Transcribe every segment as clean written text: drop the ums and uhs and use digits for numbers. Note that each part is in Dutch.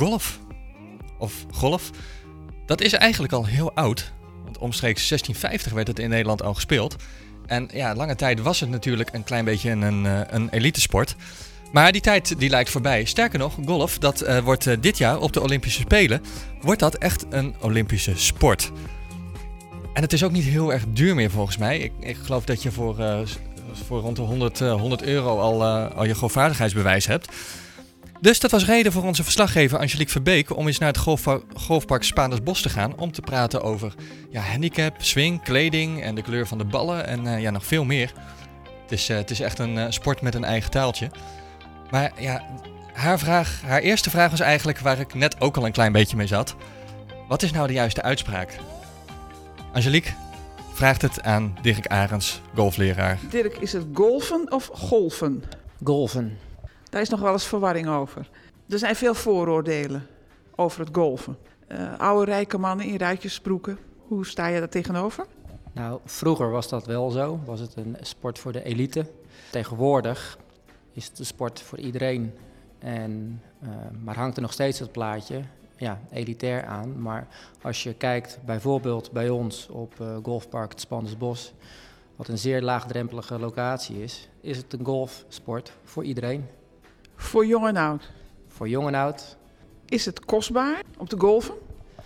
golf. Of golf. Dat is eigenlijk al heel oud. Want omstreeks 1650 werd het in Nederland al gespeeld. En ja, lange tijd was het natuurlijk een klein beetje een elitesport. Maar die tijd die lijkt voorbij. Sterker nog, golf, dat wordt dit jaar op de Olympische Spelen, wordt dat echt een Olympische sport. En het is ook niet heel erg duur meer volgens mij. Ik geloof dat je voor rond de 100 euro al je golfvaardigheidsbewijs hebt. Dus dat was reden voor onze verslaggever Angelique Verbeek om eens naar het golfpark Spaandersbos te gaan om te praten over handicap, swing, kleding en de kleur van de ballen en nog veel meer. Het is echt een sport met een eigen taaltje. Maar ja, haar eerste vraag was eigenlijk waar ik net ook al een klein beetje mee zat. Wat is nou de juiste uitspraak? Angelique vraagt het aan Dirk Arends, golfleraar. Dirk, is het golfen of golfen? Golfen. Daar is nog wel eens verwarring over. Er zijn veel vooroordelen over het golfen. Oude rijke mannen in ruitjesbroeken. Hoe sta je daar tegenover? Nou, vroeger was dat wel zo. Was het een sport voor de elite. Tegenwoordig is het een sport voor iedereen. Maar hangt er nog steeds het plaatje elitair aan. Maar als je kijkt bijvoorbeeld bij ons op golfpark het Spaandersbos, wat een zeer laagdrempelige locatie is het een golfsport voor iedereen. Voor jong en oud? Voor jong en oud. Is het kostbaar om te golfen?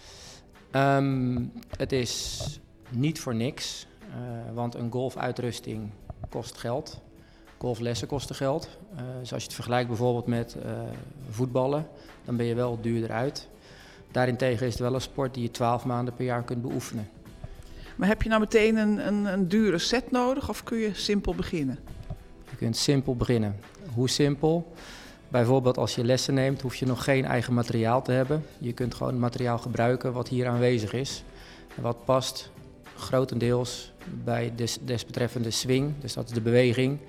Het is niet voor niks, want een golfuitrusting kost geld. Golflessen kosten geld. Dus als je het vergelijkt bijvoorbeeld met voetballen, dan ben je wel duurder uit. Daarentegen is het wel een sport die je 12 maanden per jaar kunt beoefenen. Maar heb je nou meteen een dure set nodig of kun je simpel beginnen? Je kunt simpel beginnen. Hoe simpel? Bijvoorbeeld als je lessen neemt, hoef je nog geen eigen materiaal te hebben. Je kunt gewoon het materiaal gebruiken wat hier aanwezig is. En wat past grotendeels bij desbetreffende swing, dus dat is de beweging,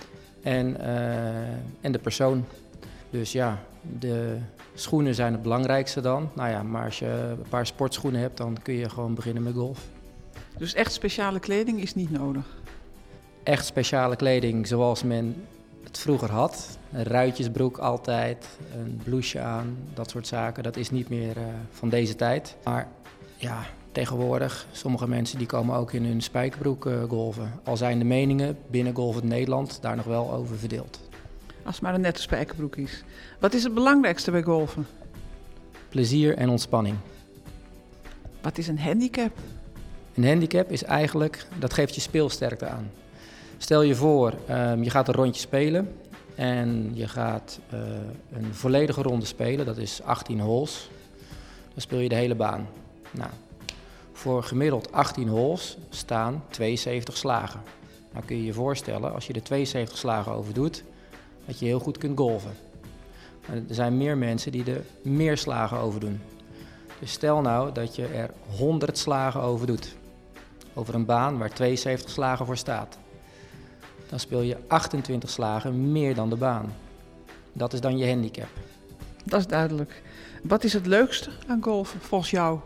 en de persoon. Dus ja, de schoenen zijn het belangrijkste dan. Maar als je een paar sportschoenen hebt, dan kun je gewoon beginnen met golf. Dus echt speciale kleding is niet nodig? Echt speciale kleding zoals men het vroeger had. Een ruitjesbroek altijd, een blouseje aan, dat soort zaken. Dat is niet meer van deze tijd. Maar ja, tegenwoordig, sommige mensen die komen ook in hun spijkerbroek golven. Al zijn de meningen binnen Golf Nederland daar nog wel over verdeeld. Als het maar een nette spijkerbroek is. Wat is het belangrijkste bij golfen? Plezier en ontspanning. Wat is een handicap? Een handicap is eigenlijk, dat geeft je speelsterkte aan. Stel je voor, je gaat een rondje spelen en je gaat een volledige ronde spelen, dat is 18 holes. Dan speel je de hele baan. Nou, voor gemiddeld 18 holes staan 72 slagen. Nou kun je je voorstellen, als je er 72 slagen over doet, dat je heel goed kunt golven. Maar er zijn meer mensen die er meer slagen over doen. Dus stel nou dat je er 100 slagen over doet. Over een baan waar 72 slagen voor staat. Dan speel je 28 slagen meer dan de baan. Dat is dan je handicap. Dat is duidelijk. Wat is het leukste aan golfen volgens jou?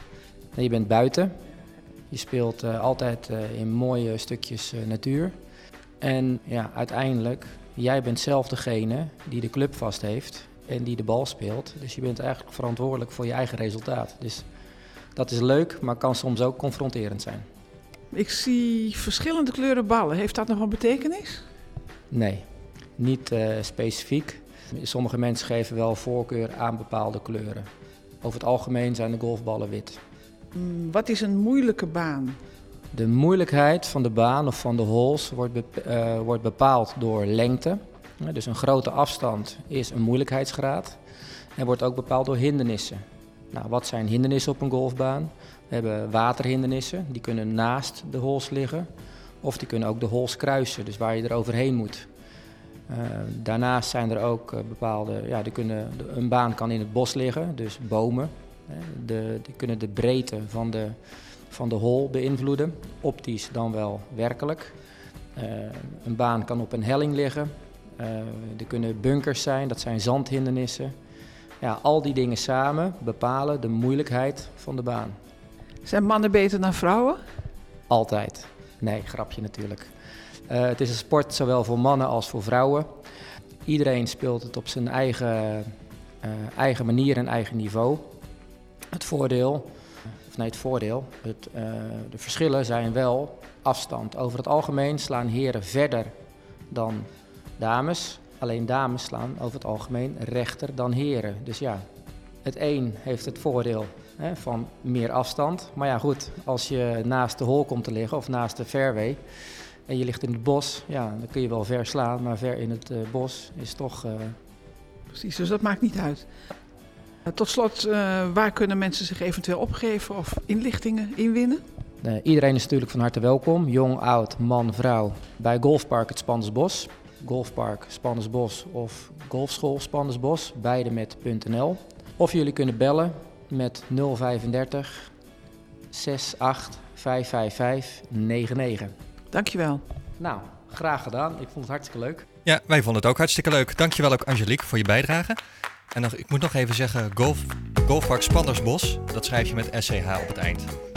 Je bent buiten. Je speelt altijd in mooie stukjes natuur. En ja, uiteindelijk, jij bent zelf degene die de club vast heeft en die de bal speelt. Dus je bent eigenlijk verantwoordelijk voor je eigen resultaat. Dus dat is leuk, maar kan soms ook confronterend zijn. Ik zie verschillende kleuren ballen. Heeft dat nog een betekenis? Nee, niet specifiek. Sommige mensen geven wel voorkeur aan bepaalde kleuren. Over het algemeen zijn de golfballen wit. Wat is een moeilijke baan? De moeilijkheid van de baan of van de holes wordt bepaald door lengte. Dus een grote afstand is een moeilijkheidsgraad. En wordt ook bepaald door hindernissen. Nou, wat zijn hindernissen op een golfbaan? We hebben waterhindernissen, die kunnen naast de holes liggen. Of die kunnen ook de holes kruisen, dus waar je er overheen moet. Daarnaast zijn er ook bepaalde, een baan kan in het bos liggen, dus bomen. Die kunnen de breedte van de hole beïnvloeden, optisch dan wel werkelijk. Een baan kan op een helling liggen. Er kunnen bunkers zijn, dat zijn zandhindernissen. Ja, al die dingen samen bepalen de moeilijkheid van de baan. Zijn mannen beter dan vrouwen? Altijd. Nee, grapje natuurlijk. Het is een sport zowel voor mannen als voor vrouwen. Iedereen speelt het op zijn eigen eigen manier en eigen niveau. De verschillen zijn wel afstand. Over het algemeen slaan heren verder dan dames. Alleen dames slaan over het algemeen rechter dan heren. Dus ja, het een heeft het voordeel van meer afstand. Maar ja goed, als je naast de hole komt te liggen of naast de fairway en je ligt in het bos, ja, dan kun je wel ver slaan, maar ver in het bos is toch... Precies, dus dat maakt niet uit. Tot slot, waar kunnen mensen zich eventueel opgeven of inlichtingen inwinnen? Iedereen is natuurlijk van harte welkom, jong, oud, man, vrouw, bij Golfpark het Spandersbos. Golfpark Spandersbos of Golfschool Spandersbos, beide met .nl. Of jullie kunnen bellen met 035 68 555 99. Dankjewel. Nou, graag gedaan. Ik vond het hartstikke leuk. Ja, wij vonden het ook hartstikke leuk. Dankjewel ook Angelique voor je bijdrage. En ik moet nog even zeggen, Golfpark Spandersbos, dat schrijf je met SCH op het eind.